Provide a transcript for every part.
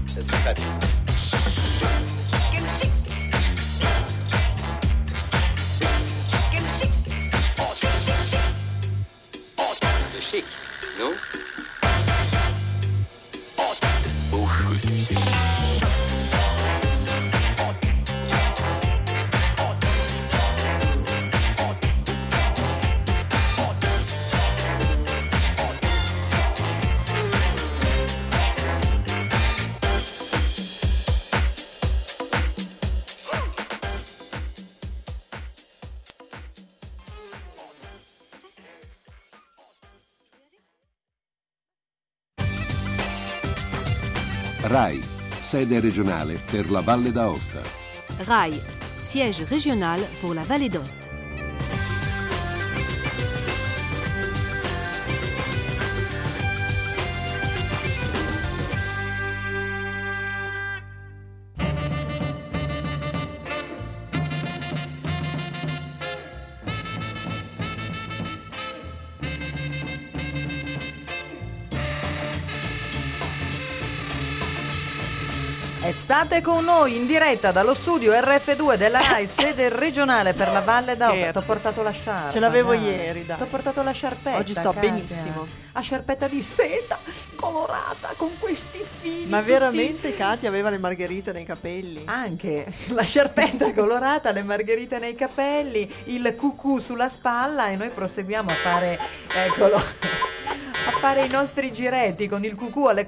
C'est très bien. C'est chic, non? Oh, chouette, c'est chic. RAI, sede regionale per la Valle d'Aosta. RAI, siège régional pour la Vallée d'Aoste. State con noi in diretta dallo studio RF2 della RAI, sede regionale per la Valle d'Aosta. T'ho portato la sciarpa. Ce l'avevo dai. ieri, dai. T'ho portato la sciarpetta. Oggi sto Katia. benissimo. La sciarpetta di seta colorata con questi fili. Ma tutti- veramente Katia aveva le margherite nei capelli? Anche la sciarpetta colorata, le margherite nei capelli, il cucù sulla spalla e noi proseguiamo a fare, eccolo, a fare i nostri giretti con il cucù alle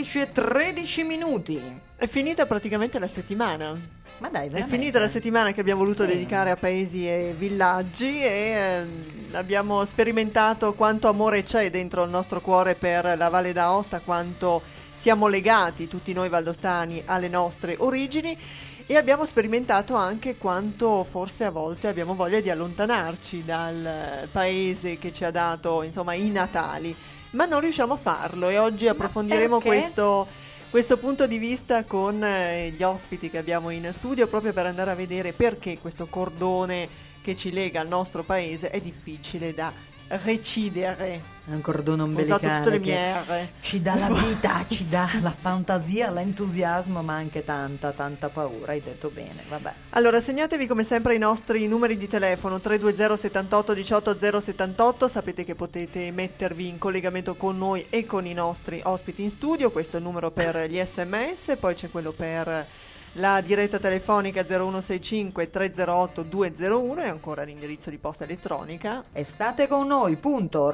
14:13. È finita praticamente la settimana. Ma dai, È veramente? finita la settimana che abbiamo voluto Sì. dedicare a paesi e villaggi e abbiamo sperimentato quanto amore c'è dentro il nostro cuore per la Valle d'Aosta, quanto siamo legati tutti noi valdostani alle nostre origini e abbiamo sperimentato anche quanto forse a volte abbiamo voglia di allontanarci dal paese che ci ha dato insomma i natali, ma non riusciamo a farlo e oggi approfondiremo perché? questo punto di vista con gli ospiti che abbiamo in studio proprio per andare a vedere perché questo cordone che ci lega al nostro paese è difficile da recidere. È un cordone Ho usato tutte ombelicale le mie che R. ci dà la vita, ci dà la fantasia, l'entusiasmo, ma anche tanta paura. Hai detto bene, vabbè. Allora segnatevi come sempre i nostri numeri di telefono 320 78 18 078, sapete che potete mettervi in collegamento con noi e con i nostri ospiti in studio, questo è il numero per gli SMS, poi c'è quello per la diretta telefonica 0165 308 201 e ancora l'indirizzo di posta elettronica. E state con noi, punto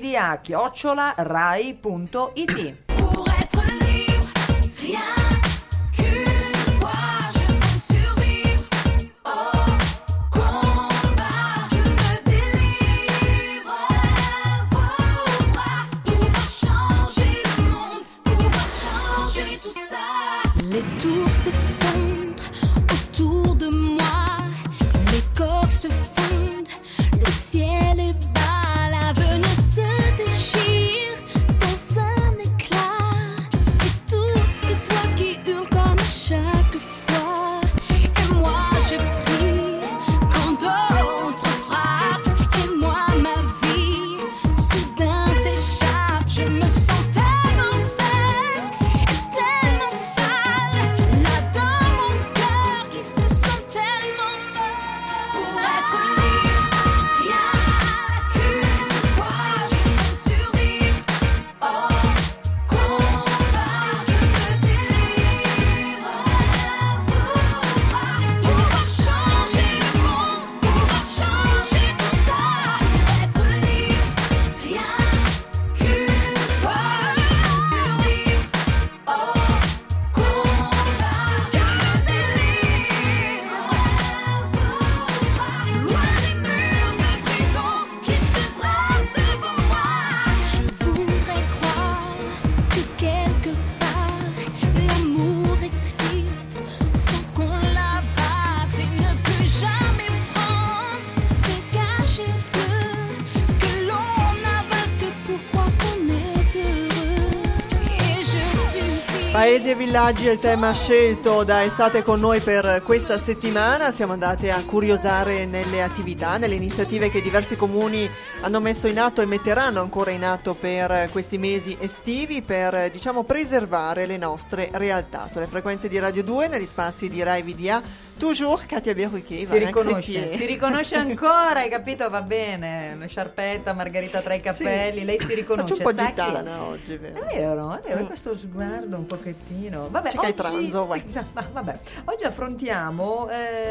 raivda@rai.it. Pour être libre, rien qu'une fois je veux survivre au combat. Je me délivre, pouvoir changer le monde, pouvoir changer tout ça. Les tours s'effondrent autour de moi, les corps se fondent, le ciel est bas, l'avenir se déchire dans un éclat, et toutes ces voix qui hurlent comme à chaque fois. Et moi je prie quand d'autres frappent, et moi ma vie soudain s'échappe. Je me sens tellement seule et tellement sale là-dedans. Paesi e villaggi è il tema scelto da Estate con noi per questa settimana. Siamo andati a curiosare nelle attività, nelle iniziative che diversi comuni hanno messo in atto e metteranno ancora in atto per questi mesi estivi per, diciamo, preservare le nostre realtà. Sulle frequenze di Radio 2, negli spazi di Rai VDA, toujours Katia Berrucchi. Si riconosce ancora, hai capito? Va bene, sciarpetta, Margherita tra i capelli, Sì. lei si riconosce. Faccio un po' sa chi è? gitana oggi, vero? È vero, questo sguardo un pochettino. Vabbè, C'è che hai tranzo, vai. Vabbè, oggi affrontiamo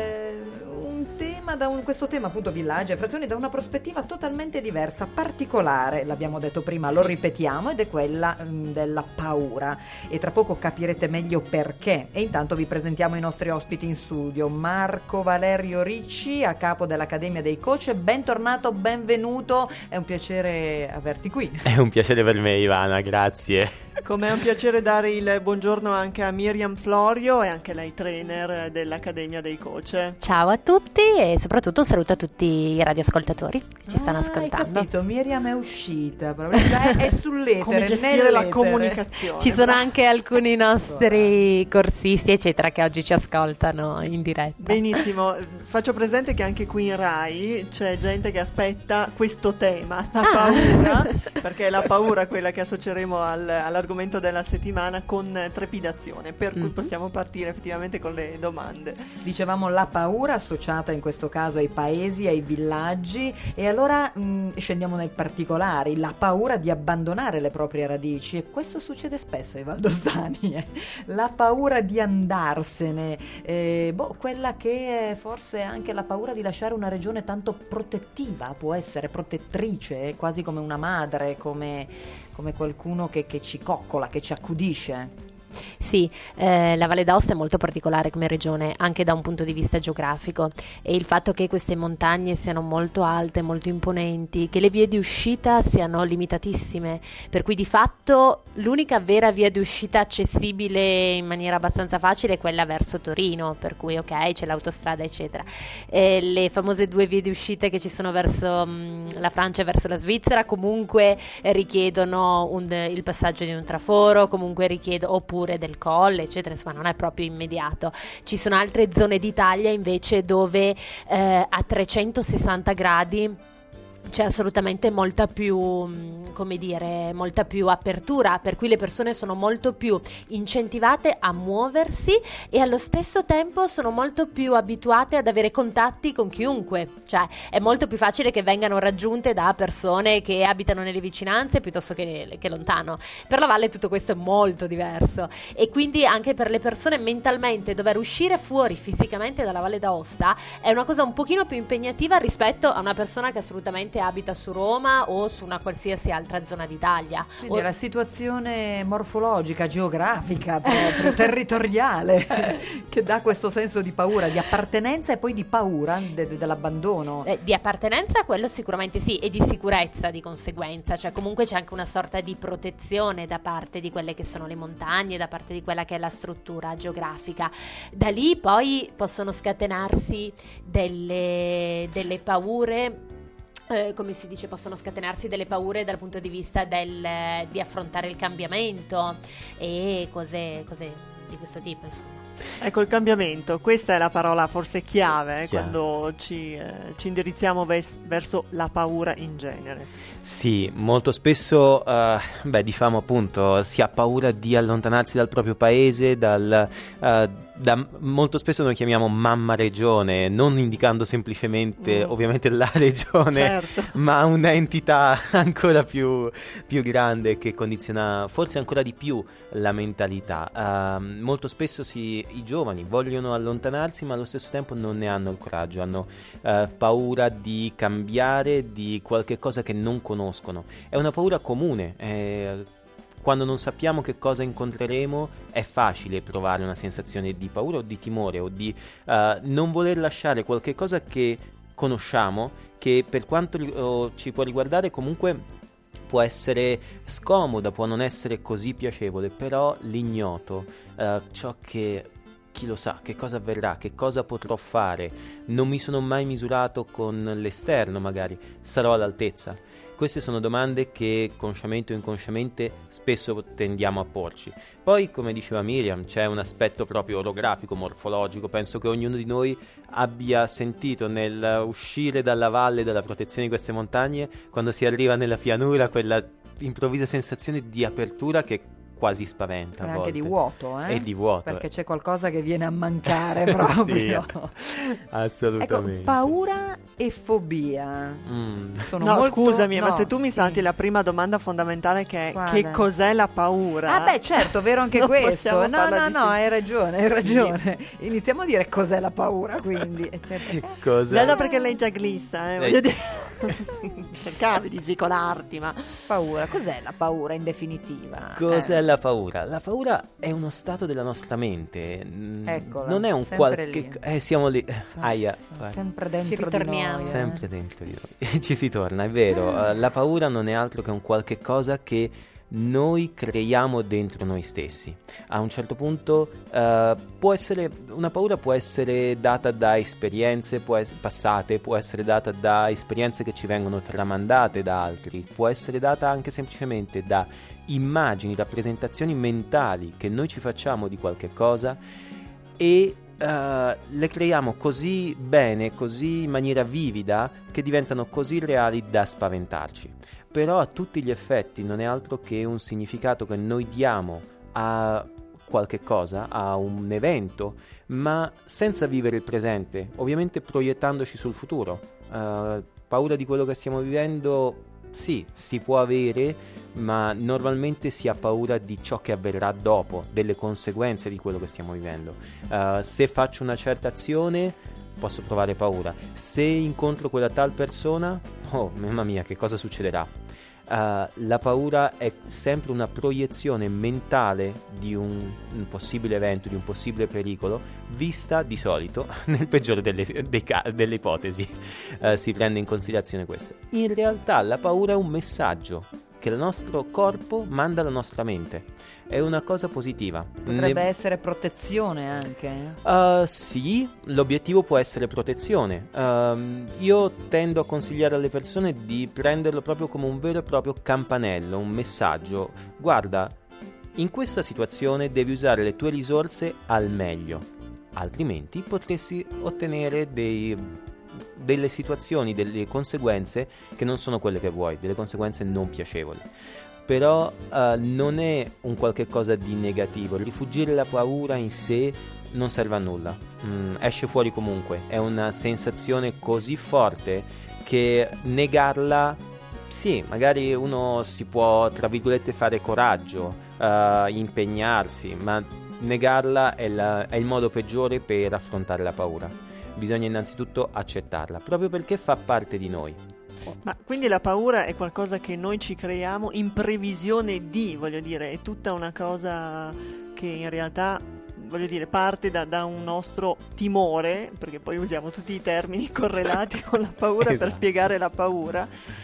un tema, questo tema appunto villaggi e frazioni da una prospettiva totalmente diversa, particolare, l'abbiamo detto prima, lo ripetiamo, ed è quella della paura. E tra poco capirete meglio perché. E intanto vi presentiamo i nostri ospiti in studio. Marco Valerio Ricci, a capo dell'Accademia dei Coach, bentornato, benvenuto, è un piacere averti qui. È un piacere per me, Ivana, grazie. Come è un piacere dare il buongiorno anche a Miriam Florio, e anche lei trainer dell'Accademia dei Coach. Ciao a tutti e soprattutto un saluto a tutti i radioascoltatori che ci stanno ascoltando. Hai capito, Miriam è uscita, proprio, è sull'etere. Come gestire la comunicazione. Ci sono anche alcuni nostri corsisti eccetera che oggi ci ascoltano in diretta. Benissimo, faccio presente che anche qui in Rai c'è gente che aspetta questo tema, la paura, perché è la paura quella che associeremo all'argomento della settimana con trepidazione, per cui possiamo partire effettivamente con le domande. Dicevamo la paura associata in questo caso ai paesi, ai villaggi, e allora scendiamo nei particolari, la paura di abbandonare le proprie radici, e questo succede spesso ai valdostani, la paura di andarsene, quella che è forse anche la paura di lasciare una regione tanto protettiva, può essere protettrice, quasi come una madre, come qualcuno che ci coccola, che ci accudisce. Sì, la Valle d'Aosta è molto particolare come regione anche da un punto di vista geografico, e il fatto che queste montagne siano molto alte, molto imponenti, che le vie di uscita siano limitatissime, per cui di fatto l'unica vera via di uscita accessibile in maniera abbastanza facile è quella verso Torino, per cui ok, c'è l'autostrada eccetera. Le famose due vie di uscita che ci sono verso la Francia e verso la Svizzera comunque richiedono il passaggio di un traforo, comunque richiedono, oppure del colle eccetera, insomma non è proprio immediato. Ci sono altre zone d'Italia invece dove a 360 gradi c'è assolutamente molta più, molta più apertura, per cui le persone sono molto più incentivate a muoversi e allo stesso tempo sono molto più abituate ad avere contatti con chiunque, cioè è molto più facile che vengano raggiunte da persone che abitano nelle vicinanze piuttosto che lontano. Per la valle tutto questo è molto diverso, e quindi anche per le persone mentalmente dover uscire fuori fisicamente dalla Valle d'Aosta è una cosa un pochino più impegnativa rispetto a una persona che assolutamente abita su Roma o su una qualsiasi altra zona d'Italia. Quindi la situazione morfologica, geografica, proprio territoriale che dà questo senso di paura, di appartenenza e poi di paura dell'abbandono. Di appartenenza quello sicuramente sì, e di sicurezza di conseguenza, cioè comunque c'è anche una sorta di protezione da parte di quelle che sono le montagne, da parte di quella che è la struttura geografica. Da lì poi possono scatenarsi delle paure. Come si dice, possono scatenarsi delle paure dal punto di vista di affrontare il cambiamento e cose di questo tipo, insomma. Ecco, il cambiamento, questa è la parola forse chiave quando ci indirizziamo verso la paura in genere. Sì, molto spesso, diciamo appunto, si ha paura di allontanarsi dal proprio paese, molto spesso noi chiamiamo mamma regione, non indicando semplicemente ovviamente la regione, certo, ma un'entità ancora più grande che condiziona forse ancora di più la mentalità. Molto spesso i giovani vogliono allontanarsi, ma allo stesso tempo non ne hanno il coraggio, hanno paura di cambiare, di qualche cosa che non conoscono. È una paura comune. Quando non sappiamo che cosa incontreremo è facile provare una sensazione di paura o di timore o di non voler lasciare qualche cosa che conosciamo, che per quanto ci può riguardare comunque può essere scomoda, può non essere così piacevole, però l'ignoto, ciò che chi lo sa, che cosa avverrà, che cosa potrò fare, non mi sono mai misurato con l'esterno, magari sarò all'altezza. Queste sono domande che consciamente o inconsciamente spesso tendiamo a porci. Poi, come diceva Miriam, c'è un aspetto proprio orografico, morfologico. Penso che ognuno di noi abbia sentito nel uscire dalla valle, dalla protezione di queste montagne, quando si arriva nella pianura, quella improvvisa sensazione di apertura che quasi spaventa. E anche di vuoto, E di vuoto. Perché c'è qualcosa che viene a mancare proprio. Sì, assolutamente. Ecco, paura e fobia. Sono No, molto... scusami, ma no, se tu mi sì. salti la prima domanda fondamentale, che è: Guarda. che cos'è la paura? Ah beh, certo, vero anche Non questo. possiamo No, farla no, hai ragione. Iniziamo a dire cos'è la paura, quindi. Cos'è? Vedo perché lei già glissa, voglio dire. Cercavi di svicolarti, ma Paura, cos'è la paura in definitiva? Cos'è la paura? La paura è uno stato della nostra mente. Eccola, non è un sempre qualche. lì. Siamo lì. Aia. Sempre dentro Ci ritorniamo. di noi. Sempre dentro di noi. Ci si torna, è vero. La paura non è altro che un qualche cosa che noi creiamo dentro noi stessi. A un certo punto può essere una paura, può essere data da esperienze passate, può essere data da esperienze che ci vengono tramandate da altri, può essere data anche semplicemente da immagini, rappresentazioni mentali che noi ci facciamo di qualche cosa e le creiamo così bene, così in maniera vivida, che diventano così reali da spaventarci. Però a tutti gli effetti non è altro che un significato che noi diamo a qualche cosa, a un evento, ma senza vivere il presente, ovviamente proiettandoci sul futuro. Paura di quello che stiamo vivendo, sì, si può avere, ma normalmente si ha paura di ciò che avverrà dopo, delle conseguenze di quello che stiamo vivendo. Se faccio una certa azione, posso provare paura. Se incontro quella tal persona, oh mamma mia, che cosa succederà? La paura è sempre una proiezione mentale di un possibile evento, di un possibile pericolo, vista di solito, nel peggiore delle ipotesi, si prende in considerazione questo. In realtà la paura è un messaggio che il nostro corpo manda alla nostra mente. È una cosa positiva. Potrebbe essere protezione anche. Sì, l'obiettivo può essere protezione. Io tendo a consigliare alle persone di prenderlo proprio come un vero e proprio campanello, un messaggio. Guarda, in questa situazione devi usare le tue risorse al meglio, altrimenti potresti ottenere delle situazioni, delle conseguenze che non sono quelle che vuoi, delle conseguenze non piacevoli. Però non è un qualche cosa di negativo. Rifuggire la paura in sé non serve a nulla, esce fuori comunque. È una sensazione così forte che negarla, sì, magari uno si può, tra virgolette, fare coraggio, impegnarsi, ma negarla è il modo peggiore per affrontare la paura. Bisogna innanzitutto accettarla, proprio perché fa parte di noi. Ma quindi la paura è qualcosa che noi ci creiamo in previsione di, voglio dire, è tutta una cosa che in realtà, voglio dire, parte da un nostro timore, perché poi usiamo tutti i termini correlati con la paura per spiegare la paura,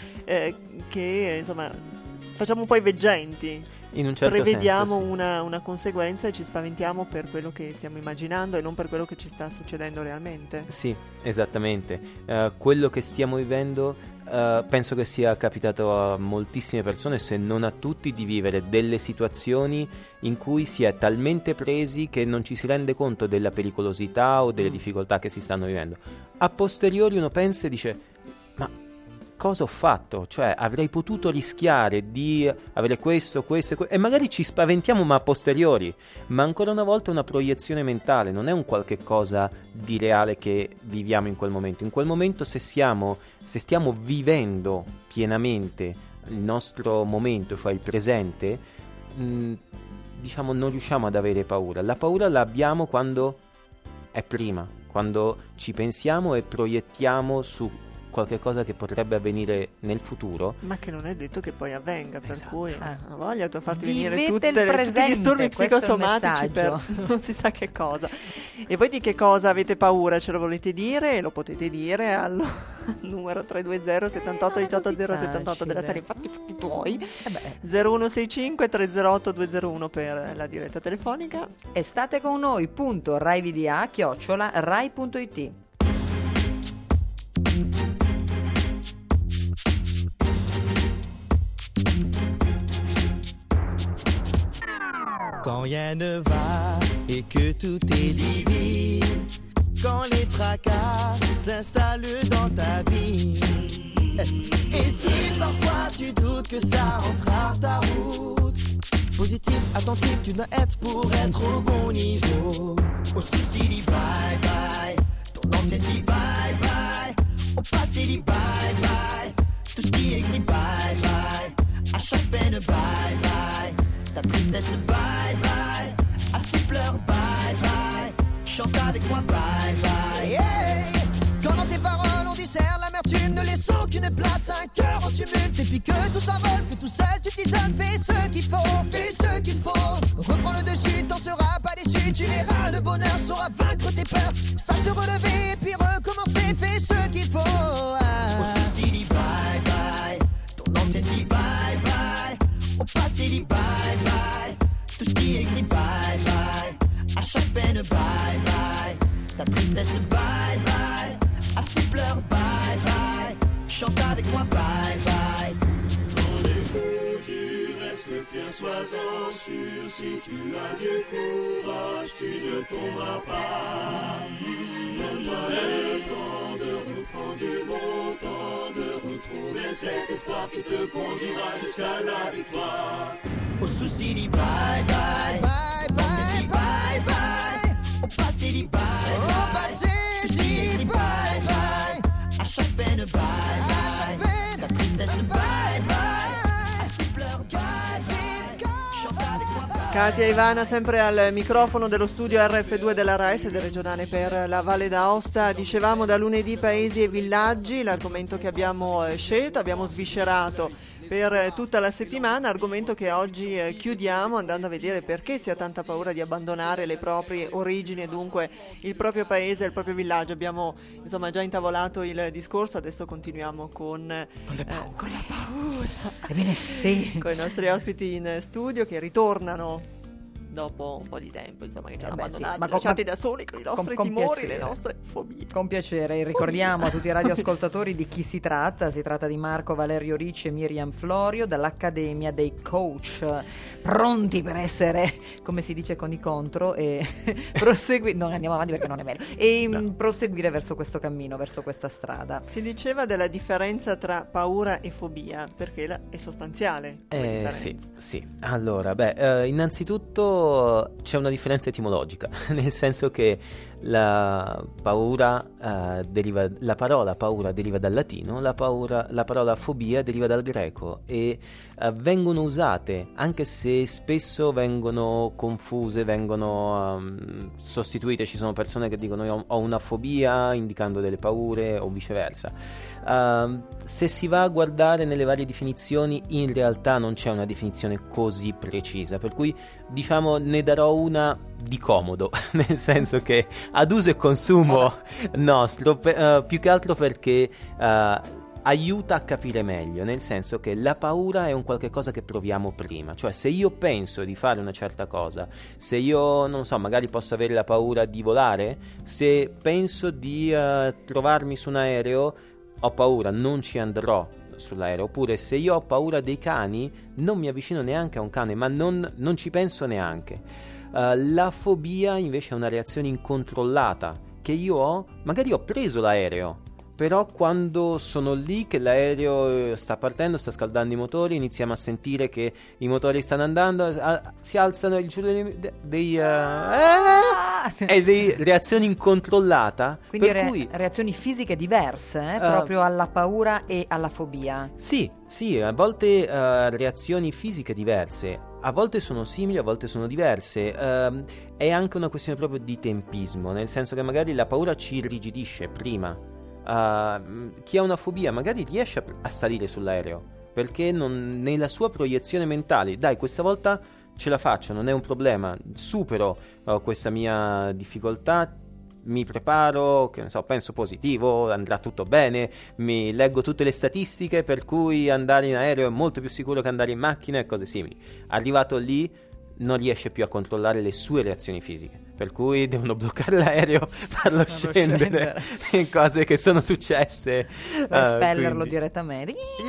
che insomma facciamo un po' i veggenti. In un certo prevediamo senso, sì. una conseguenza e ci spaventiamo per quello che stiamo immaginando e non per quello che ci sta succedendo realmente. Sì, esattamente. Quello che stiamo vivendo, penso che sia capitato a moltissime persone, se non a tutti, di vivere delle situazioni in cui si è talmente presi che non ci si rende conto della pericolosità o delle difficoltà che si stanno vivendo. A posteriori uno pensa e dice: ma cosa ho fatto? Cioè, avrei potuto rischiare di avere questo e magari ci spaventiamo, ma a posteriori. Ma ancora una volta è una proiezione mentale, non è un qualche cosa di reale che viviamo in quel momento. In quel momento, se stiamo vivendo pienamente il nostro momento, cioè il presente, diciamo, non riusciamo ad avere paura. La paura la abbiamo quando è prima, quando ci pensiamo e proiettiamo su qualche cosa che potrebbe avvenire nel futuro, ma che non è detto che poi avvenga, per esatto. cui ha voglia tu a farti venire Vivete tutti i disturbi psicosomatici per messaggio. non si sa che cosa. E voi di che cosa avete paura? Ce lo volete dire? E lo potete dire al numero 320 78 18 078 della serie fatti tuoi, 0165 308 201 per la diretta telefonica. E state con noi, .raivda@rai.it. Quand rien ne va et que tout est livide, quand les tracas s'installent dans ta vie. Et si parfois tu doutes que ça entrave ta route, positif, attentif, tu dois être pour être au bon niveau. Au souci dit bye bye, ton ancienne vie bye bye, au passé dit bye bye, tout ce qui est écrit bye bye, à chaque peine bye bye, ta tristesse bye bye, à ses pleurs bye bye, chante avec moi bye bye. Yeah. Quand dans tes paroles on discerne l'amertume, ne laissant aucune place à un cœur en tumulte. Et puis que tout s'envole, que tout seul tu t'isoles, fais ce qu'il faut, fais ce qu'il faut. Reprends le dessus, t'en seras pas déçu, tu verras, le bonheur saura vaincre tes peurs. Sache te relever et puis recommencer, fais ce qu'il faut. Au souci dit bye bye, ton ancienne vie bye bye, au passé dit bye bye, tout ce qui est écrit bye bye, à chaque peine bye bye, ta tristesse bye bye, à ses pleurs bye bye, chante avec moi bye bye. Dans les coups tu restes fier, sois-en sûr, si tu as du courage tu ne tomberas pas. Donne-toi le temps de reprendre du bon temps, de retrouver cet espoir qui te conduira jusqu'à la victoire. Au souci dit bye bye, bye bye, dit bye bye, au passé dit bye bye, tout ce qui est écrit bye bye, à chaque peine bye bye, ta tristesse bye bye, à ses pleurs bye bye, chante avec moi bye. Katia Ivana sempre al microfono dello studio RF2 della RAI, sede regionale per la Valle d'Aosta. Dicevamo da lunedì paesi e villaggi, l'argomento che abbiamo scelto, abbiamo sviscerato per tutta la settimana, argomento che oggi chiudiamo andando a vedere perché si ha tanta paura di abbandonare le proprie origini e dunque il proprio paese e il proprio villaggio. Abbiamo insomma già intavolato il discorso, adesso continuiamo con la paura. Ebbene sì. Con i nostri ospiti in studio che ritornano dopo un po' di tempo, insomma, che ci hanno abbandonati, ma lasciati da soli con i nostri timori, piacere. le nostre fobie. Con piacere, ricordiamo a tutti i radioascoltatori di chi si tratta di Marco Valerio Ricci e Miriam Florio dall'Accademia dei Coach, pronti per essere, come si dice con i contro, e proseguire, non andiamo avanti perché non è vero, e proseguire verso questo cammino, verso questa strada. Si diceva della differenza tra paura e fobia, perché è sostanziale. Sì. Allora, innanzitutto c'è una differenza etimologica, nel senso che la parola paura deriva dal latino, la parola fobia deriva dal greco e vengono usate, anche se spesso vengono confuse, vengono sostituite. Ci sono persone che dicono io ho una fobia indicando delle paure o viceversa. Se si va a guardare nelle varie definizioni, in realtà non c'è una definizione così precisa, per cui diciamo ne darò una di comodo, nel senso che ad uso e consumo nostro, più che altro perché aiuta a capire meglio, nel senso che la paura è un qualche cosa che proviamo prima, cioè se io penso di fare una certa cosa, se io non so, magari posso avere la paura di volare, se penso di trovarmi su un aereo, ho paura, non ci andrò sull'aereo. Oppure se io ho paura dei cani, non mi avvicino neanche a un cane, ma non ci penso neanche. La fobia invece è una reazione incontrollata che io ho, magari ho preso l'aereo, però quando sono lì che l'aereo sta partendo, sta scaldando i motori, iniziamo a sentire che i motori stanno andando, si alzano il giù dei reazioni incontrollata. Quindi per cui reazioni fisiche diverse proprio alla paura e alla fobia. Sì, a volte reazioni fisiche diverse, a volte sono simili, a volte sono diverse. È anche una questione proprio di tempismo, nel senso che magari la paura ci irrigidisce prima. Chi ha una fobia magari riesce a salire sull'aereo perché nella sua proiezione mentale, dai, questa volta ce la faccio, non è un problema, supero questa mia difficoltà, mi preparo, che ne so, penso positivo, andrà tutto bene, mi leggo tutte le statistiche per cui andare in aereo è molto più sicuro che andare in macchina e cose simili. Arrivato lì non riesce più a controllare le sue reazioni fisiche, per cui devono bloccare l'aereo, farlo scendere. Cose che sono successe. Per spellerlo direttamente.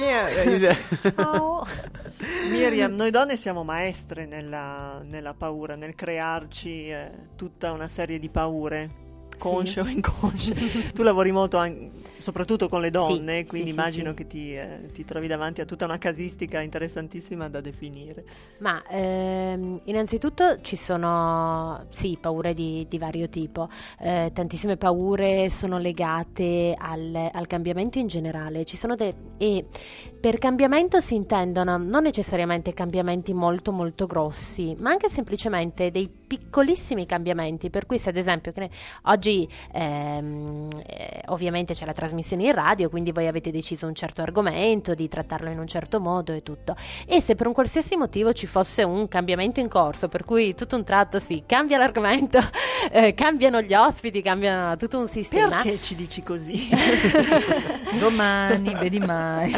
Oh. Miriam, noi donne siamo maestre nella paura, nel crearci tutta una serie di paure, consce o inconsce. Tu lavori molto soprattutto con le donne, quindi immagino che ti trovi davanti a tutta una casistica interessantissima da definire. Ma innanzitutto ci sono paure di vario tipo. Tantissime paure sono legate al cambiamento in generale. Ci sono e per cambiamento si intendono non necessariamente cambiamenti molto molto grossi, ma anche semplicemente dei piccolissimi cambiamenti, per cui se ad esempio oggi ovviamente c'è la trasmissione in radio, quindi voi avete deciso un certo argomento, di trattarlo in un certo modo e tutto, e se per un qualsiasi motivo ci fosse un cambiamento in corso, per cui tutto un tratto cambia l'argomento, cambiano gli ospiti, cambia tutto un sistema. Perché ci dici così? Domani, vedi mai.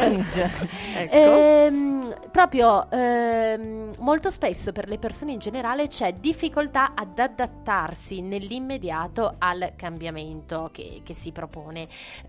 Ecco. Proprio molto spesso per le persone in generale c'è difficoltà ad adattarsi nell'immediato al cambiamento che si propone.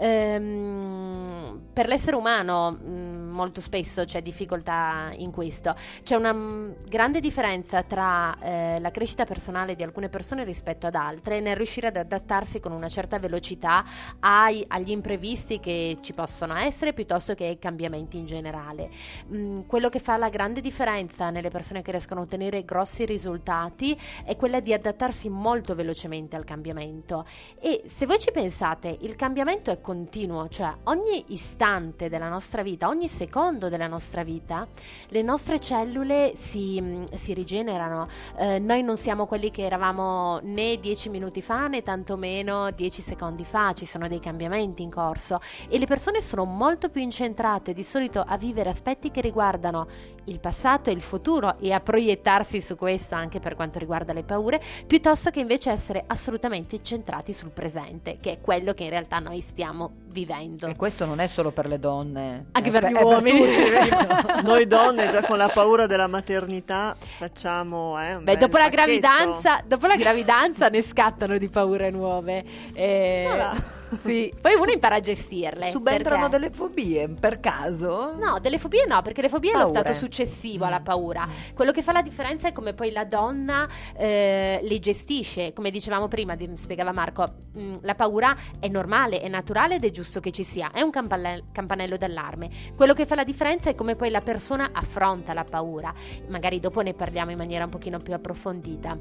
Per l'essere umano molto spesso c'è difficoltà in questo. C'è una grande differenza tra la crescita personale di alcune persone rispetto ad altre nel riuscire ad adattarsi con una certa velocità agli imprevisti che ci possono essere, piuttosto che ai cambiamenti in generale. Quello che fa la grande differenza nelle persone che riescono a ottenere grossi risultati è quella di adattarsi molto velocemente al cambiamento. E se voi ci pensate, il cambiamento è continuo, cioè ogni istante della nostra vita, ogni secondo della nostra vita, le nostre cellule si rigenerano. Noi non siamo quelli che eravamo né 10 minuti fa né tantomeno 10 secondi fa, ci sono dei cambiamenti in corso e le persone sono molto più incentrate di solito a vivere aspetti che riguardano il passato e il futuro e a proiettarsi su questo anche per quanto riguarda le paure, piuttosto che invece essere assolutamente centrati sul presente, che è quello che in realtà noi stiamo vivendo. E questo non è solo per le donne, anche per gli uomini. Noi donne già con la paura della maternità facciamo dopo la gravidanza ne scattano di paure nuove. Sì, poi uno impara a gestirle. Subentrano delle fobie per caso? No, delle fobie no, perché le fobie è lo stato successivo alla paura. Quello che fa la differenza è come poi la donna le gestisce. Come dicevamo prima, spiegava Marco, la paura è normale, è naturale ed è giusto che ci sia, è un campanello d'allarme. Quello che fa la differenza è come poi la persona affronta la paura. Magari dopo ne parliamo in maniera un pochino più approfondita.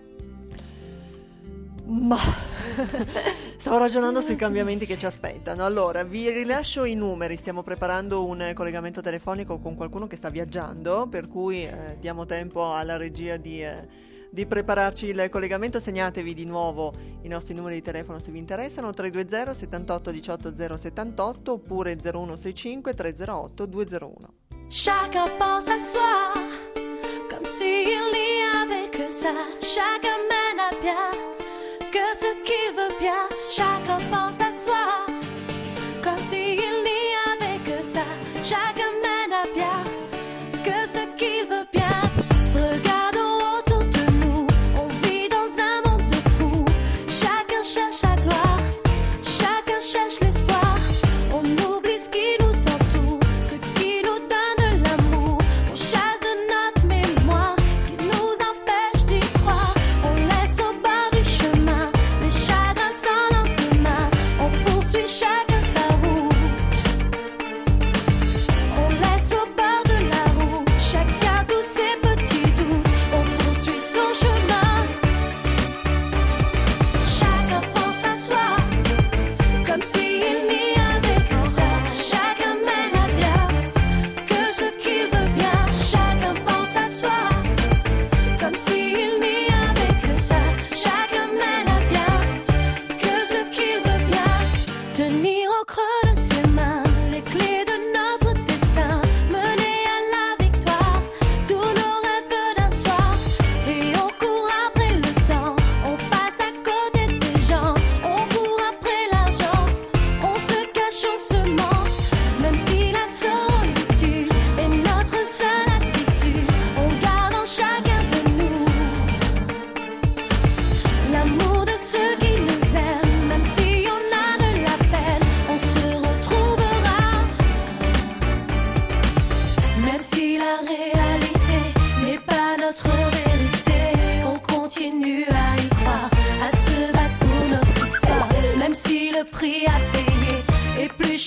Ma stavo ragionando sui cambiamenti che ci aspettano. Allora, vi rilascio i numeri. Stiamo preparando un collegamento telefonico con qualcuno che sta viaggiando, per cui diamo tempo alla regia di prepararci il collegamento. Segnatevi di nuovo i nostri numeri di telefono se vi interessano: 320 78 18 078 oppure 0165 308 201. Chacun pense à soi, comme s'il n'y avait que ça. Chacun mène à bien que ce qu'il veut bien. Chacun pense à soi, comme s'il n'y avait que ça. Chacun mène à bien que ce qu'il veut bien. Regardons autour de nous, on vit dans un monde de fous. Chacun cherche la gloire, chacun cherche l'espoir. On oublie ce qui nous entoure, ce qui nous donne de l'amour. On chasse de notre mémoire ce qui nous empêche d'y croire. On laisse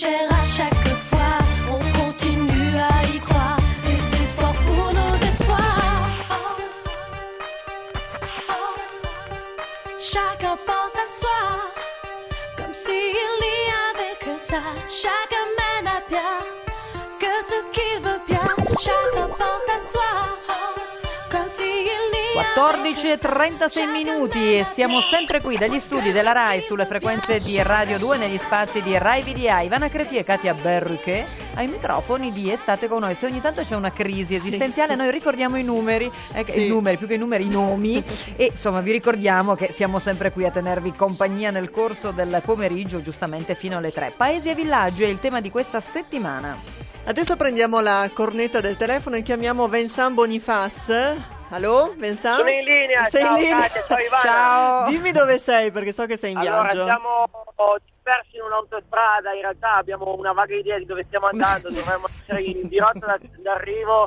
chair à chaque fois. On continue à y croire. Des espoirs pour nos espoirs. Chacun pense à soi, comme s'il n'y avait que ça. Chacun mène à bien que ce qu'il veut bien. Chacun pense à soi, comme s'il n'y avait 14:36 minuti e siamo sempre qui dagli studi della RAI sulle frequenze di Radio 2 negli spazi di RAI VDA. Ivana Cretì e Katia Berruche ai microfoni di Estate con noi. Se ogni tanto c'è una crisi esistenziale noi ricordiamo i numeri, i numeri più che i numeri, i nomi e insomma vi ricordiamo che siamo sempre qui a tenervi compagnia nel corso del pomeriggio, giustamente fino alle 3. Paesi e villaggi è il tema di questa settimana. Adesso prendiamo la cornetta del telefono e chiamiamo Vincent Boniface. Allo, Vincent? Sono in linea, Sei ciao in linea? Katia, ciao Ivana. Ciao. Dimmi dove sei perché so che sei in Allora, viaggio. siamo dispersi in un'autostrada, in realtà abbiamo una vaga idea di dove stiamo andando, dovremmo essere in diretta d'arrivo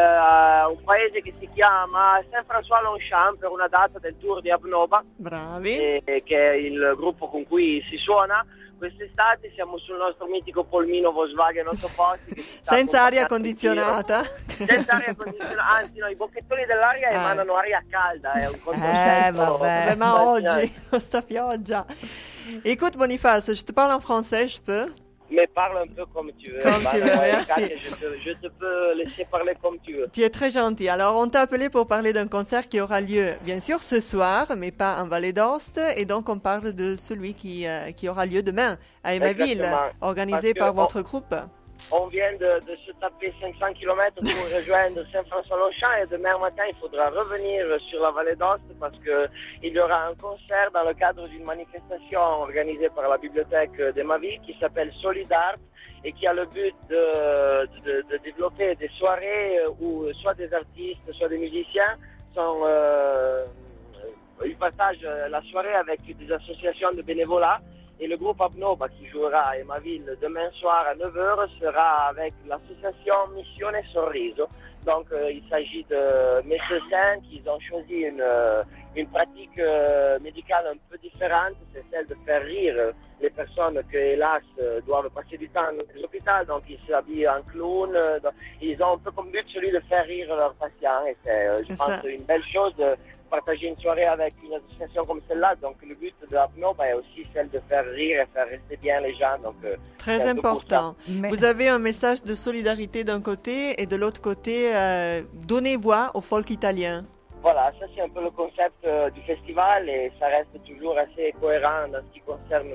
a un paese che si chiama Saint-François-Longchamp per una data del tour di Abnoba. Bravi. Che è il gruppo con cui si suona. Quest'estate siamo sul nostro mitico polmino Volkswagen 8 posti. Senza aria condizionata. Senza aria condizionata, anzi no, i bocchettoni dell'aria emanano aria calda, è un controsenso. Vabbè, ma oggi con sta pioggia. Écoute Boniface, je te parle en français, je peux? Mais parle un peu comme tu veux. Comme tu veux, merci. Katia, je te peux laisser parler comme tu veux. Tu es très gentil. Alors, on t'a appelé pour parler d'un concert qui aura lieu, bien sûr, ce soir, mais pas en Vallée d'Aoste. Et donc, on parle de celui qui aura lieu demain à Emaville, Exactement. organisé par votre groupe. On vient de se taper 500 km pour rejoindre Saint-François-Longchamp et demain matin, il faudra revenir sur la Vallée d'Aoste parce qu'il y aura un concert dans le cadre d'une manifestation organisée par la bibliothèque d'Emaville qui s'appelle Solidart et qui a le but de développer des soirées où soit des artistes, soit des musiciens ils partagent la soirée avec des associations de bénévolat. Et le groupe Abnoba qui jouera à Emaville demain soir à 9h sera avec l'association Missione Sorriso. Donc il s'agit de médecins qui ont choisi une pratique médicale un peu différente, c'est celle de faire rire les personnes qui hélas doivent passer du temps dans les hôpitaux. Donc ils s'habillent en clown, ils ont un peu comme but celui de faire rire leurs patients et c'est je pense une belle chose de partager une soirée avec une association comme celle-là. Donc le but de Abnoba est aussi celle de faire rire et faire rester bien les gens. Donc, très important. Vous avez un message de solidarité d'un côté et de l'autre côté, donner voix au folk italien. Voilà, ça c'est un peu le concept du festival et ça reste toujours assez cohérent dans ce qui concerne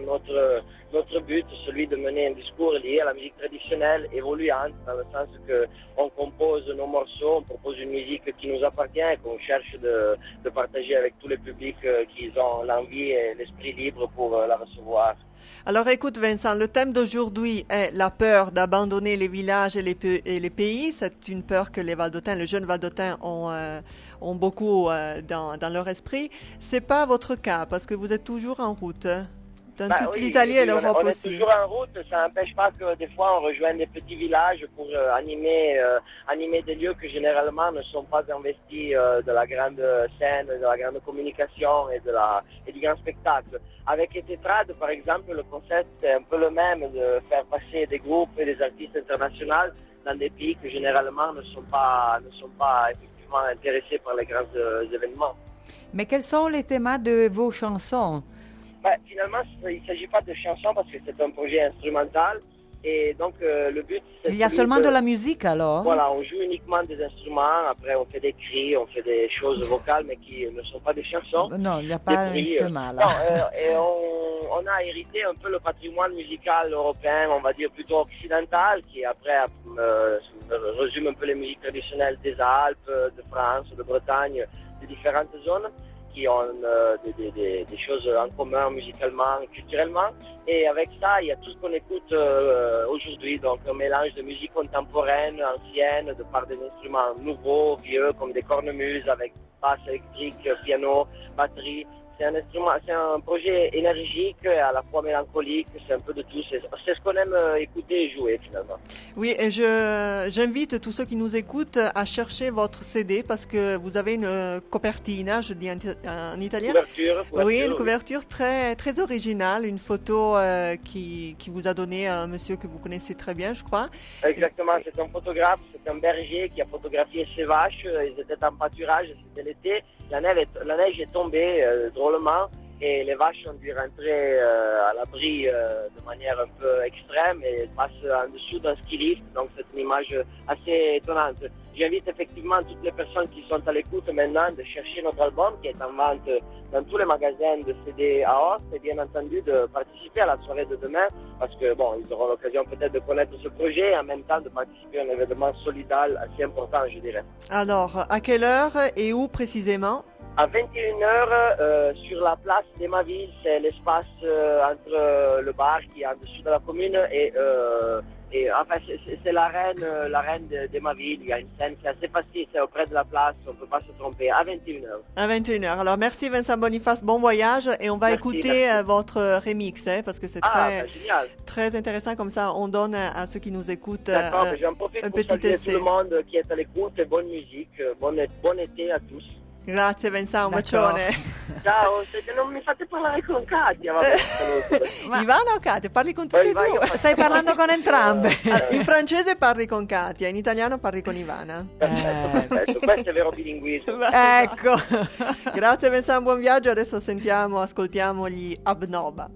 notre but, celui de mener un discours lié à la musique traditionnelle, évoluante, dans le sens qu'on compose nos morceaux, on propose une musique qui nous appartient et qu'on cherche de partager avec tous les publics qui ont l'envie et l'esprit libre pour la recevoir. Alors écoute Vincent, le thème d'aujourd'hui est la peur d'abandonner les villages et les pays. C'est une peur que les Valdôtains, les jeunes Valdôtains ont beaucoup dans leur esprit. C'est pas votre cas parce que vous êtes toujours en route. Dans toute l'Italie et l'Europe aussi. On est toujours en route, ça n'empêche pas que des fois on rejoigne des petits villages pour animer des lieux que généralement ne sont pas investis de la grande scène, de la grande communication et du grand spectacle. Avec Etetrad, par exemple, le concept est un peu le même, de faire passer des groupes et des artistes internationaux dans des pays qui généralement ne sont pas effectivement intéressés par les grands événements. Mais quels sont les thèmes de vos chansons? Finalement, il ne s'agit pas de chansons parce que c'est un projet instrumental et donc le but c'est... Il y a seulement de la musique alors? Voilà, on joue uniquement des instruments, après on fait des cris, on fait des choses vocales mais qui ne sont pas des chansons. Non, il n'y a pas un thème là. Et on a hérité un peu le patrimoine musical européen, on va dire plutôt occidental, qui après résume un peu les musiques traditionnelles des Alpes, de France, de Bretagne, de différentes zones, qui ont des choses en commun musicalement, culturellement. Et avec ça, il y a tout ce qu'on écoute aujourd'hui, donc un mélange de musique contemporaine, ancienne, de par des instruments nouveaux, vieux, comme des cornemuses avec basse électrique, piano, batterie, c'est un projet énergique et à la fois mélancolique, c'est un peu de tout, c'est ce qu'on aime écouter et jouer finalement. Oui, et j'invite tous ceux qui nous écoutent à chercher votre CD parce que vous avez une copertina, je dis en italien. Couverture, oui, une couverture très, très originale, une photo qui vous a donné un monsieur que vous connaissez très bien, je crois. Exactement, c'est un photographe, c'est un berger qui a photographié ses vaches, ils étaient en pâturage, c'était l'été, la neige est tombée drôlement et les vaches ont dû rentrer à l'abri de manière un peu extrême et passent en dessous d'un ski lift, donc c'est une image assez étonnante. J'invite effectivement toutes les personnes qui sont à l'écoute maintenant de chercher notre album qui est en vente dans tous les magasins de CD à Aoste et bien entendu de participer à la soirée de demain parce que bon, ils auront l'occasion peut-être de connaître ce projet et en même temps de participer à un événement solidaire assez important, je dirais. Alors, à quelle heure et où précisément? À 21h, sur la place d'Emaville, c'est l'espace entre le bar qui est en dessous de la commune et enfin, c'est l'arène d'Emaville. Il y a une scène, c'est assez facile, c'est auprès de la place, on ne peut pas se tromper, à 21h. À 21h. Alors, merci Vincent Boniface, bon voyage et on va écouter votre remix parce que c'est très intéressant, comme ça on donne à ceux qui nous écoutent D'accord, j'en profite un pour petit saluer essai. tout le monde qui est à l'écoute et bonne musique, bon été à tous. Grazie Vincent, un bacione. Ciao, non mi fate parlare con Katia, vabbè. Ivana o Katia? Parli con tutte e due. Stai parlando con entrambe. In francese parli con Katia, in italiano parli con Ivana. Perfetto, questo è vero bilinguismo. Ecco. Grazie Vincent, buon viaggio. Adesso ascoltiamo gli Abnoba.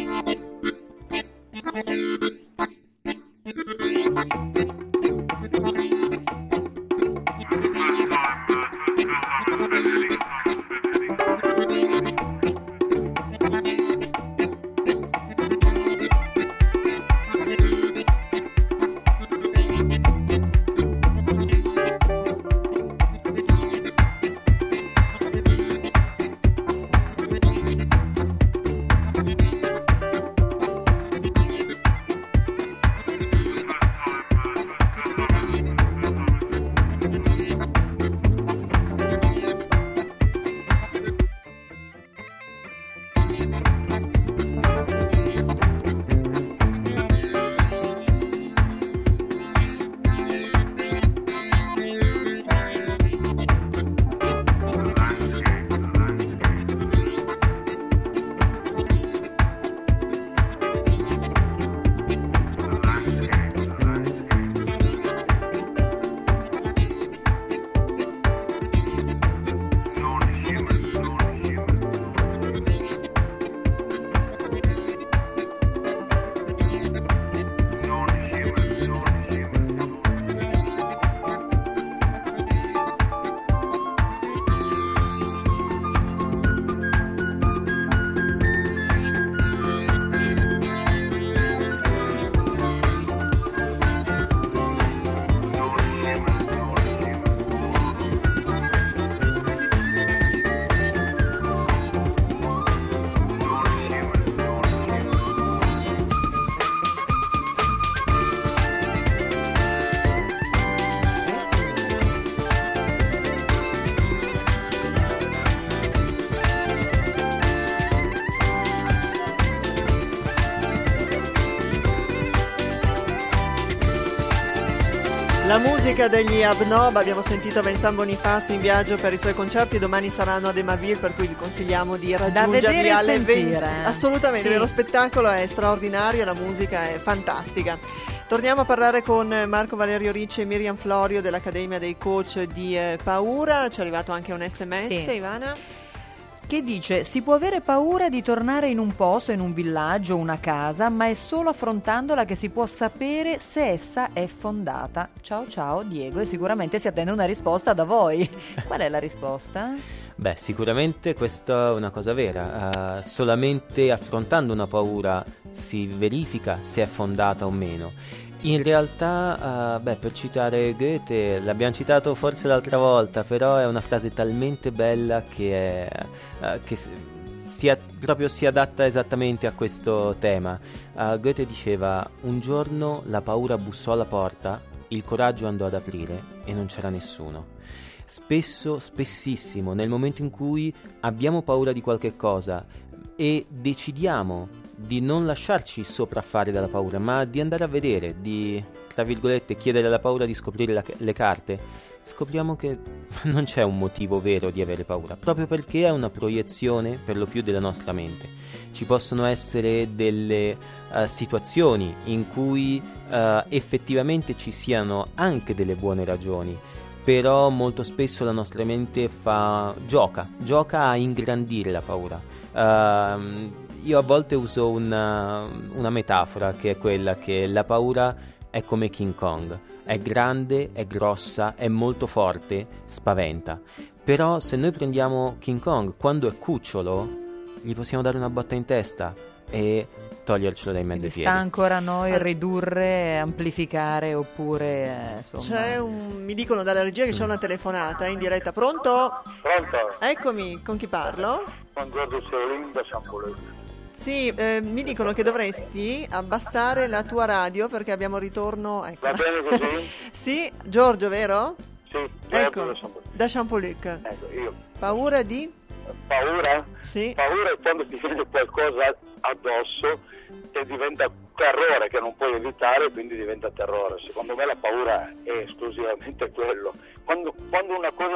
La musica degli Abnob, abbiamo sentito Vincent Boniface in viaggio per i suoi concerti, domani saranno ad Emaville, per cui vi consigliamo di raggiungerli alle 20. Assolutamente, sì. Lo spettacolo è straordinario, la musica è fantastica. Torniamo a parlare con Marco Valerio Ricci e Miriam Florio dell'Accademia dei Coach di Paura. Ci è arrivato anche un SMS, sì. Ivana? Che dice: si può avere paura di tornare in un posto, in un villaggio, una casa, ma è solo affrontandola che si può sapere se essa è fondata. Ciao Diego, e sicuramente si attende una risposta da voi. Qual è la risposta? Beh, sicuramente questa è una cosa vera. Solamente affrontando una paura si verifica se è fondata o meno. In realtà, per citare Goethe, l'abbiamo citato forse l'altra volta, però è una frase talmente bella che si adatta esattamente a questo tema. Goethe diceva: un giorno la paura bussò alla porta, il coraggio andò ad aprire e non c'era nessuno. Spessissimo, nel momento in cui abbiamo paura di qualche cosa e decidiamo di non lasciarci sopraffare dalla paura, ma di andare a vedere, di, tra virgolette, chiedere alla paura di scoprire le carte, scopriamo che non c'è un motivo vero di avere paura, proprio perché è una proiezione per lo più della nostra mente. Ci possono essere delle situazioni in cui effettivamente ci siano anche delle buone ragioni, però molto spesso la nostra mente gioca a ingrandire la paura. Io a volte uso una metafora, che è quella che la paura è come King Kong. È grande, è grossa, è molto forte, spaventa. Però se noi prendiamo King Kong quando è cucciolo, gli possiamo dare una botta in testa e togliercelo dai mezzi piedi. Sta ancora a noi ridurre, amplificare oppure insomma. Mi dicono dalla regia che c'è una telefonata in diretta. Pronto? Pronto? Eccomi, con chi parlo? Con Giorgio Seolin da Champollion. Sì, mi dicono che dovresti abbassare la tua radio perché abbiamo ritorno. Ecco. Va bene così? Sì, Giorgio, vero? Sì, ecco, da Champollion. Ecco, io. Paura di? Paura? Sì. Paura è quando ti viene qualcosa addosso e diventa terrore che non puoi evitare, quindi diventa terrore. Secondo me la paura è esclusivamente quello. Quando una cosa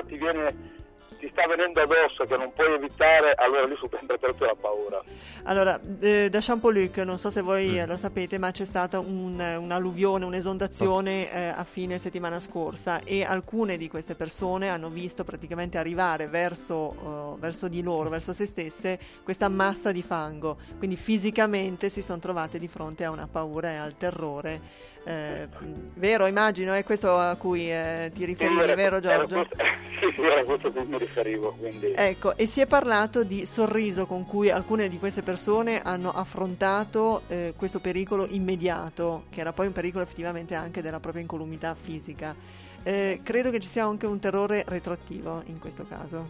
ti sta venendo addosso che non puoi evitare, allora lì subentra per te la paura. Allora, da Champollion, non so se voi lo sapete, ma c'è stata un'alluvione, un'esondazione a fine settimana scorsa e alcune di queste persone hanno visto praticamente arrivare verso di loro, verso se stesse, questa massa di fango. Quindi fisicamente si sono trovate di fronte a una paura e al terrore. Vero, immagino, è questo a cui ti riferivi, vero Giorgio? Sì, era questo a cui mi riferivo, quindi. Ecco, e si è parlato di sorriso con cui alcune di queste persone hanno affrontato questo pericolo immediato, che era poi un pericolo effettivamente anche della propria incolumità fisica. Credo che ci sia anche un terrore retroattivo in questo caso.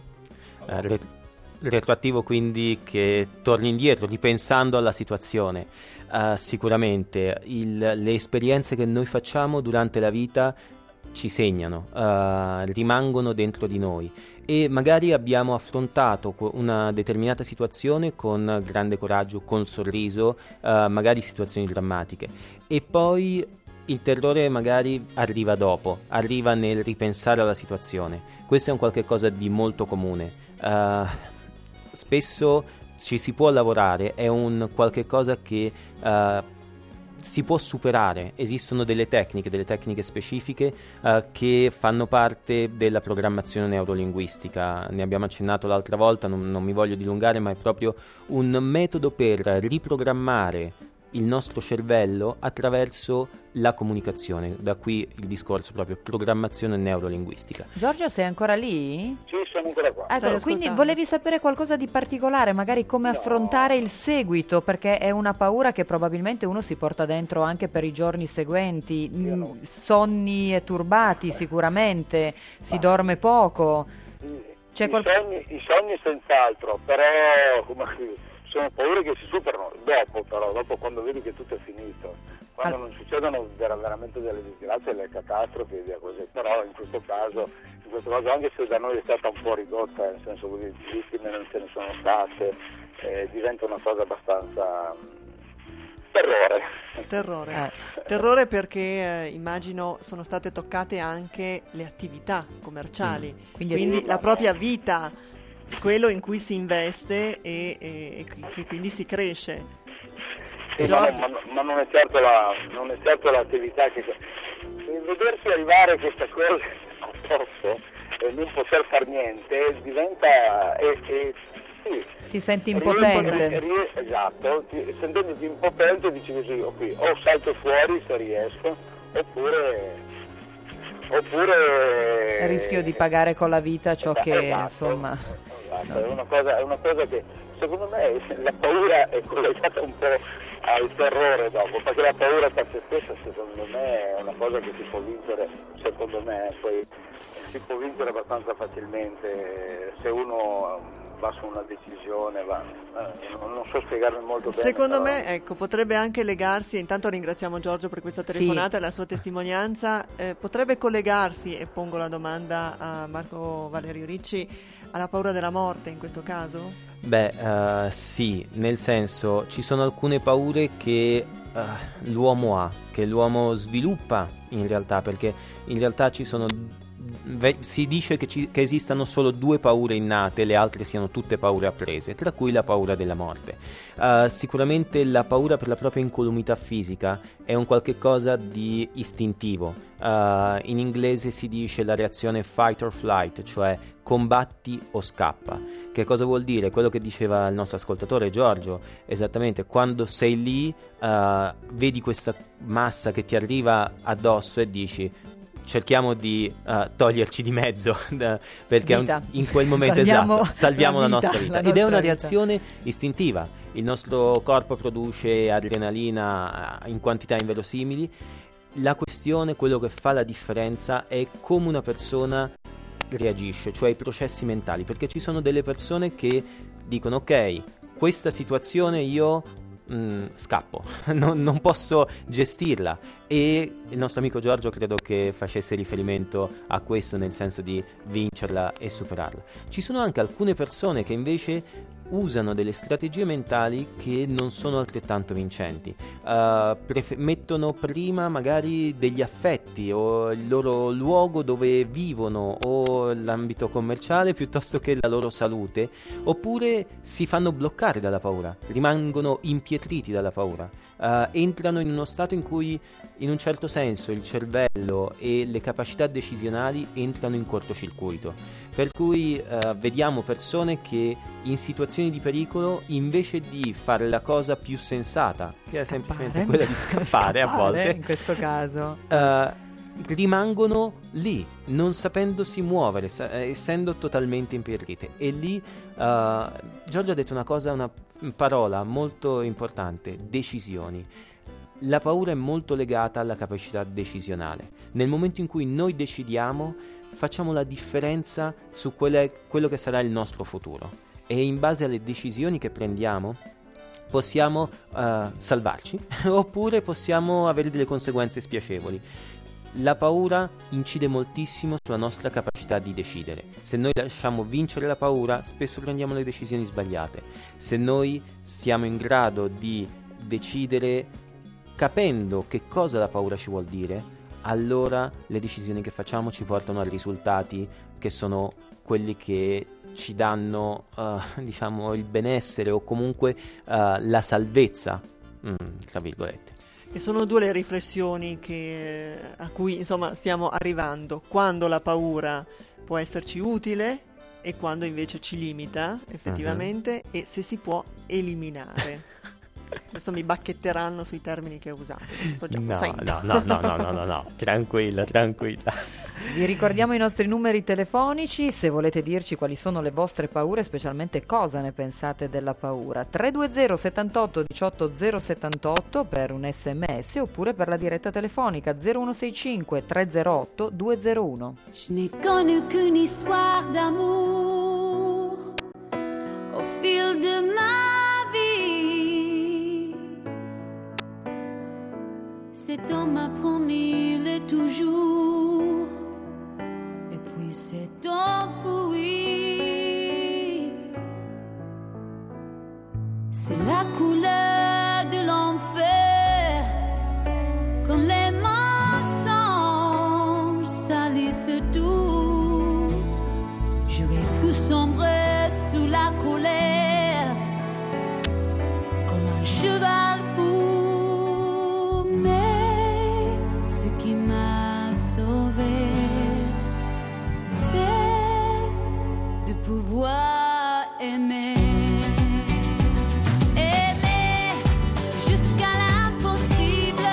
Retroattivo, quindi, che torni indietro ripensando alla situazione. Sicuramente le esperienze che noi facciamo durante la vita ci segnano, rimangono dentro di noi e magari abbiamo affrontato una determinata situazione con grande coraggio, con sorriso, magari situazioni drammatiche, e poi il terrore magari arriva dopo, arriva nel ripensare alla situazione. Questo è un qualche cosa di molto comune. Spesso ci si può lavorare, è un qualche cosa che si può superare. Esistono delle tecniche specifiche che fanno parte della programmazione neurolinguistica. Ne abbiamo accennato l'altra volta, non mi voglio dilungare, ma è proprio un metodo per riprogrammare il nostro cervello attraverso la comunicazione. Da qui il discorso proprio programmazione neurolinguistica. Giorgio, sei ancora lì? Sì, sono ancora qua. Ecco, quindi volevi sapere qualcosa di particolare, magari come affrontare il seguito, perché è una paura che probabilmente uno si porta dentro anche per i giorni seguenti. Sonni turbati sicuramente, si dorme poco. I sogni senz'altro, però sono paure che si superano dopo quando vedi che tutto è finito, quando non succedono veramente delle disgrazie, delle catastrofi e via così. Però in questo caso anche se da noi è stata un po' ridotta, nel senso che vittime non ce ne sono state, diventa una cosa abbastanza terrore perché immagino sono state toccate anche le attività commerciali, quindi la propria vita, quello in cui si investe e che quindi si cresce. Ma non è certo l'attività che vedersi arrivare questa cosa addosso e non poter far niente diventa sì, ti senti impotente. Esatto, sentendoti impotente dici così, ok, o salto fuori se riesco, oppure rischio di pagare con la vita ciò che insomma. Esatto, è una cosa che secondo me la paura è collegata un po' al terrore dopo, perché la paura per se stessa secondo me è una cosa che si può vincere, secondo me poi si può vincere abbastanza facilmente se uno va su una decisione, non so spiegarmi molto bene. Secondo me, ecco, potrebbe anche legarsi, intanto ringraziamo Giorgio per questa telefonata e la sua testimonianza, potrebbe collegarsi, e pongo la domanda a Marco Valerio Ricci, alla paura della morte in questo caso? Sì, nel senso, ci sono alcune paure che l'uomo ha, che l'uomo sviluppa in realtà, perché in realtà ci sono si dice che esistano solo 2 paure innate, le altre siano tutte paure apprese, tra cui la paura della morte. Sicuramente la paura per la propria incolumità fisica è un qualche cosa di istintivo. In inglese si dice la reazione fight or flight, cioè combatti o scappa. Che cosa vuol dire? Quello che diceva il nostro ascoltatore Giorgio, esattamente, quando sei lì, vedi questa massa che ti arriva addosso e dici: cerchiamo di toglierci di mezzo, perché in quel momento salviamo la nostra vita. Ed è una reazione istintiva. Il nostro corpo produce adrenalina in quantità inverosimili. La questione, quello che fa la differenza, è come una persona reagisce, cioè i processi mentali, perché ci sono delle persone che dicono: ok, questa situazione io scappo, non posso gestirla, e il nostro amico Giorgio credo che facesse riferimento a questo, nel senso di vincerla e superarla. Ci sono anche alcune persone che invece usano delle strategie mentali che non sono altrettanto vincenti, mettono prima magari degli affetti o il loro luogo dove vivono o l'ambito commerciale piuttosto che la loro salute, oppure si fanno bloccare dalla paura, rimangono impietriti dalla paura, entrano in uno stato in cui in un certo senso il cervello e le capacità decisionali entrano in cortocircuito, per cui vediamo persone che in situazioni di pericolo, invece di fare la cosa più sensata, che è semplicemente quella di scappare a volte, in questo caso rimangono lì non sapendosi muovere, essendo totalmente impietrite. E lì Giorgio ha detto una parola molto importante: decisioni. La paura è molto legata alla capacità decisionale. Nel momento in cui noi decidiamo, facciamo la differenza su quello che sarà il nostro futuro, e in base alle decisioni che prendiamo possiamo salvarci oppure possiamo avere delle conseguenze spiacevoli. La paura incide moltissimo sulla nostra capacità di decidere. Se noi lasciamo vincere la paura, spesso prendiamo le decisioni sbagliate. Se noi siamo in grado di decidere capendo che cosa la paura ci vuol dire, allora le decisioni che facciamo ci portano a risultati che sono quelli che ci danno diciamo il benessere, o comunque la salvezza, tra virgolette. E sono 2 le riflessioni a cui insomma stiamo arrivando: quando la paura può esserci utile e quando invece ci limita effettivamente, e se si può eliminare. Adesso mi bacchetteranno sui termini che ho usato. No, tranquilla. Vi ricordiamo i nostri numeri telefonici se volete dirci quali sono le vostre paure, specialmente cosa ne pensate della paura. 320 78 18 078 per un SMS, oppure per la diretta telefonica 0165 308 201. Je n'ai connu qu'une histoire d'amour au fil de ma vie. Cet homme m'a promis le toujours, et puis s'est enfui. C'est la couleur de l'enfer quand les mensonges salissent tout. J'aurais pu sombrer sous la colère comme un cheval fou. Pouvoir aimer, aimer jusqu'à l'impossible,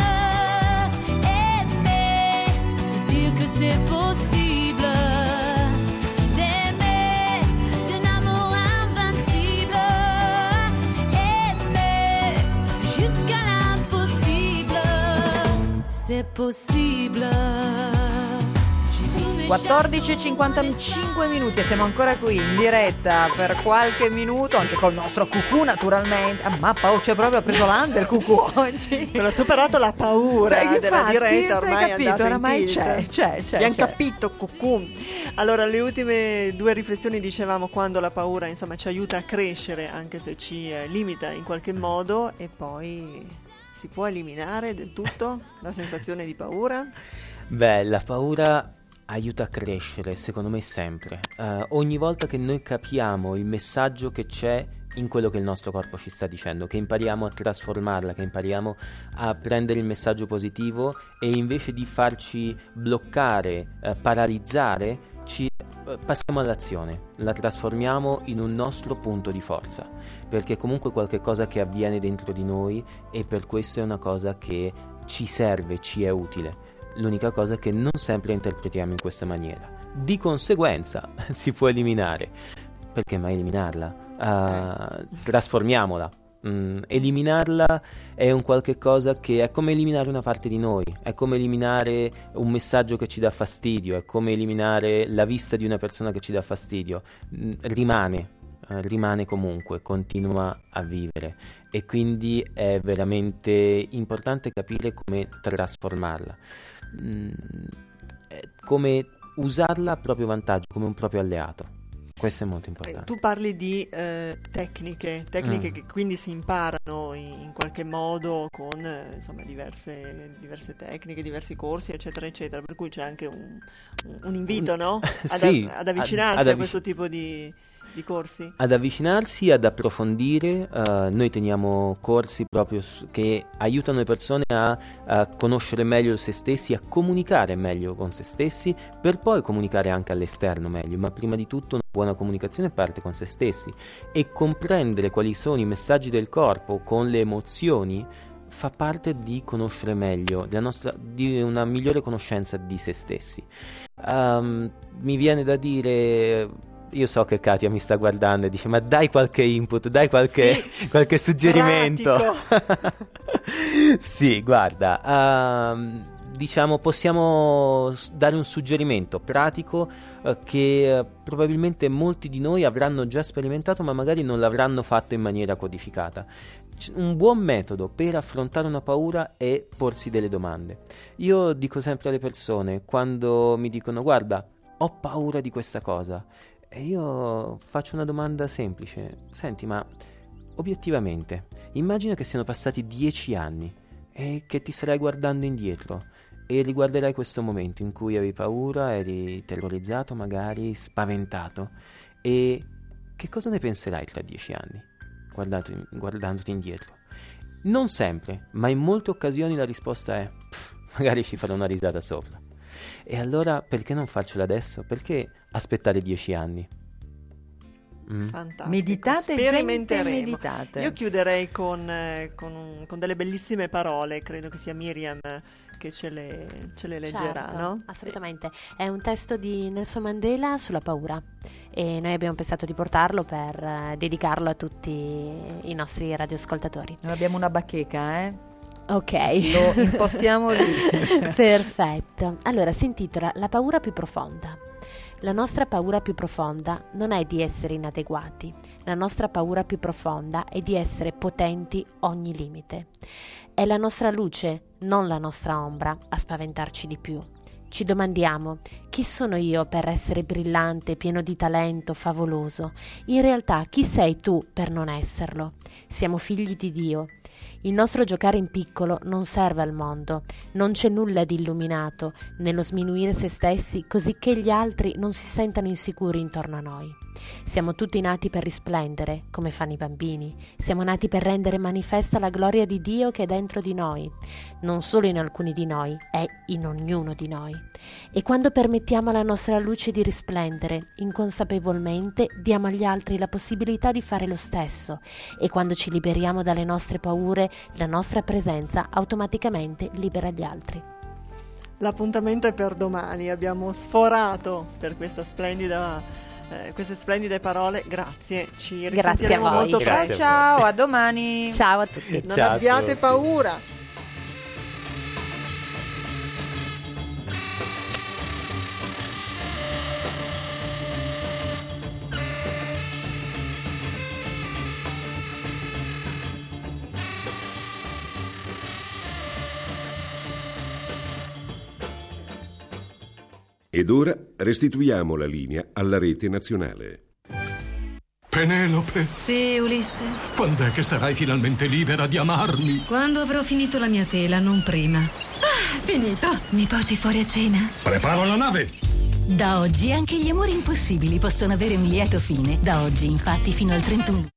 aimer, se dire que c'est possible, d'aimer d'un amour invincible, aimer jusqu'à l'impossible, c'est possible. J'ai vu 14:55 minuti e siamo ancora qui in diretta per qualche minuto, anche col nostro cucù naturalmente. C'è proprio preso l'anda il cucù oggi. Non ho superato la paura della diretta, ormai è andato oramai in tilt. c'è. Abbiamo capito, cucù. Allora, le ultime due riflessioni dicevamo quando la paura, insomma, ci aiuta a crescere, anche se ci limita in qualche modo, e poi si può eliminare del tutto la sensazione di paura? Beh, la paura aiuta a crescere, secondo me sempre. Ogni volta che noi capiamo il messaggio che c'è in quello che il nostro corpo ci sta dicendo, che impariamo a trasformarla, che impariamo a prendere il messaggio positivo e invece di farci bloccare, paralizzare, passiamo all'azione, la trasformiamo in un nostro punto di forza, perché è comunque qualche cosa che avviene dentro di noi e per questo è una cosa che ci serve, ci è utile. L'unica cosa è che non sempre la interpretiamo in questa maniera. Di conseguenza si può eliminare. Perché mai eliminarla? Trasformiamola. Eliminarla è un qualche cosa che è come eliminare una parte di noi, è come eliminare un messaggio che ci dà fastidio, è come eliminare la vista di una persona che ci dà fastidio. Rimane comunque, continua a vivere, e quindi è veramente importante capire come trasformarla, come usarla a proprio vantaggio, come un proprio alleato. Questo è molto importante. Tu parli di tecniche che quindi si imparano in qualche modo con insomma diverse tecniche, diversi corsi, eccetera eccetera, per cui c'è anche un invito, no? Ad avvicinarsi a questo tipo di corsi? Ad avvicinarsi, ad approfondire. Noi teniamo corsi proprio che aiutano le persone a conoscere meglio se stessi, a comunicare meglio con se stessi, per poi comunicare anche all'esterno meglio, ma prima di tutto una buona comunicazione parte con se stessi, e comprendere quali sono i messaggi del corpo con le emozioni fa parte di conoscere meglio, di una migliore conoscenza di se stessi. Mi viene da dire, io so che Katia mi sta guardando e dice: ma dai qualche input, dai qualche suggerimento. Sì, guarda, diciamo possiamo dare un suggerimento pratico che probabilmente molti di noi avranno già sperimentato, ma magari non l'avranno fatto in maniera codificata. Un buon metodo per affrontare una paura è porsi delle domande. Io dico sempre alle persone, quando mi dicono: guarda, ho paura di questa cosa, e io faccio una domanda semplice: senti, ma obiettivamente immagina che siano passati 10 anni e che ti starai guardando indietro e riguarderai questo momento in cui avevi paura, eri terrorizzato, magari spaventato, e che cosa ne penserai tra 10 anni guardandoti indietro? Non sempre, ma in molte occasioni la risposta è: magari ci farò una risata sopra. E allora perché non farcela adesso? Perché aspettare 10 anni? Fantastico. Meditate, sperimenteremo. Meditate. Io chiuderei con delle bellissime parole, credo che sia Miriam che ce le leggerà, certo, no? Assolutamente. È un testo di Nelson Mandela sulla paura, e noi abbiamo pensato di portarlo per dedicarlo a tutti i nostri radioascoltatori. Noi abbiamo una bacheca, Ok, lo impostiamo lì. Perfetto. Allora, si intitola La paura più profonda. La nostra paura più profonda non è di essere inadeguati, la nostra paura più profonda è di essere potenti ogni limite. È la nostra luce, non la nostra ombra, a spaventarci di più. Ci domandiamo: chi sono io per essere brillante, pieno di talento, favoloso? In realtà, chi sei tu per non esserlo? Siamo figli di Dio. Il nostro giocare in piccolo non serve al mondo, non c'è nulla di illuminato nello sminuire se stessi così che gli altri non si sentano insicuri intorno a noi. Siamo tutti nati per risplendere, come fanno i bambini. Siamo nati per rendere manifesta la gloria di Dio che è dentro di noi, non solo in alcuni di noi, è in ognuno di noi. E quando permettiamo alla nostra luce di risplendere, inconsapevolmente diamo agli altri la possibilità di fare lo stesso, e quando ci liberiamo dalle nostre paure, la nostra presenza automaticamente libera gli altri. L'appuntamento è per domani, abbiamo sforato per queste splendide parole. Grazie, ci risentiremo molto presto. Ciao, a domani. Ciao a tutti. Non abbiate paura. Ed ora restituiamo la linea alla rete nazionale. Penelope. Sì, Ulisse. Quando è che sarai finalmente libera di amarmi? Quando avrò finito la mia tela, non prima. Ah, finito. Mi porti fuori a cena? Preparo la nave. Da oggi anche gli amori impossibili possono avere un lieto fine. Da oggi, infatti, fino al 31.